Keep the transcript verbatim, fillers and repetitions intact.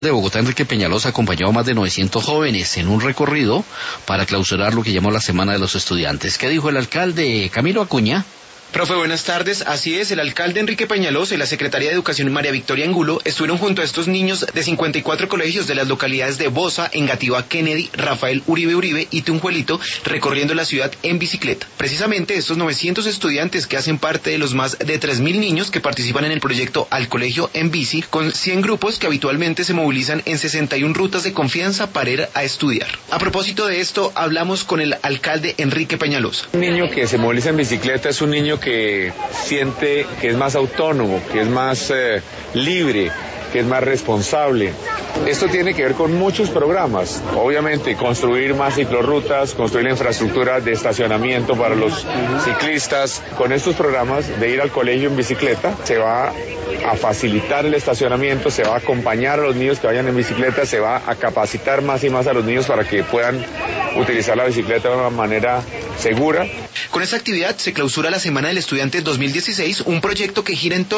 de Bogotá, Enrique Peñalosa, acompañó a más de novecientos jóvenes en un recorrido para clausurar lo que llamó la Semana de los Estudiantes. ¿Qué dijo el alcalde Camilo Acuña? Profe, buenas tardes. Así es, el alcalde Enrique Peñalosa y la secretaria de Educación María Victoria Angulo estuvieron junto a estos niños de cincuenta y cuatro colegios de las localidades de Bosa, Engativá, Kennedy, Rafael Uribe Uribe y Tunjuelito, recorriendo la ciudad en bicicleta. Precisamente estos novecientos estudiantes que hacen parte de los más de tres mil niños que participan en el proyecto Al Colegio en Bici, con cien grupos que habitualmente se movilizan en sesenta y una rutas de confianza para ir a estudiar. A propósito de esto, hablamos con el alcalde Enrique Peñalosa. Un niño que se moviliza en bicicleta es un niño que siente que es más autónomo, que es más eh, libre, que es más responsable. Esto tiene que ver con muchos programas. Obviamente, construir más ciclorrutas, construir la infraestructura de estacionamiento para los ciclistas. Con estos programas de ir al colegio en bicicleta, se va a facilitar el estacionamiento, se va a acompañar a los niños que vayan en bicicleta, se va a capacitar más y más a los niños para que puedan utilizar la bicicleta de una manera segura. Con esta actividad se clausura la Semana del Estudiante dos mil dieciséis, un proyecto que gira en torno